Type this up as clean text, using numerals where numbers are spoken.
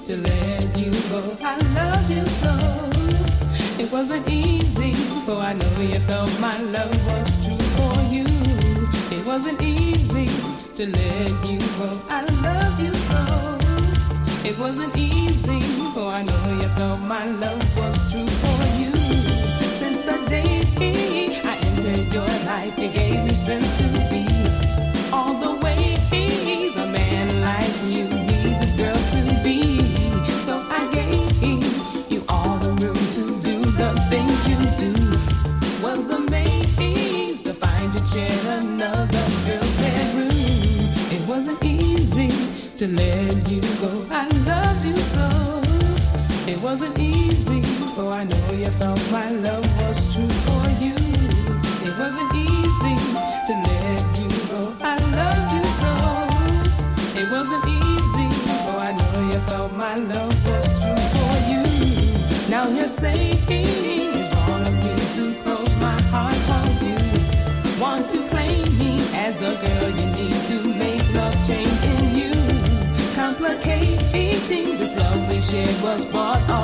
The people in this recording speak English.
to let you go. I love you so. It wasn't easy, for I know you felt my love was true for you. It wasn't easy to let you go. I love you so. It wasn't easy, for I know you felt my love was true for you. Since the day I entered your life, you gave me strength to be all the ways a man like you needs his girl to be. So I gave you all the room to do the things you do. Was amazed to find you shared another girl's bedroom. It wasn't easy to let you go. I loved you so. It wasn't easy, for I know you felt my love was true for you. It wasn't easy to let you go. I loved you so. It wasn't easy, for I know you felt my love was true for you. Now you're saying it's wrong of me to close my heart for you. Want to claim me as the girl you need to make love change in you. Complicating this love we shared was bought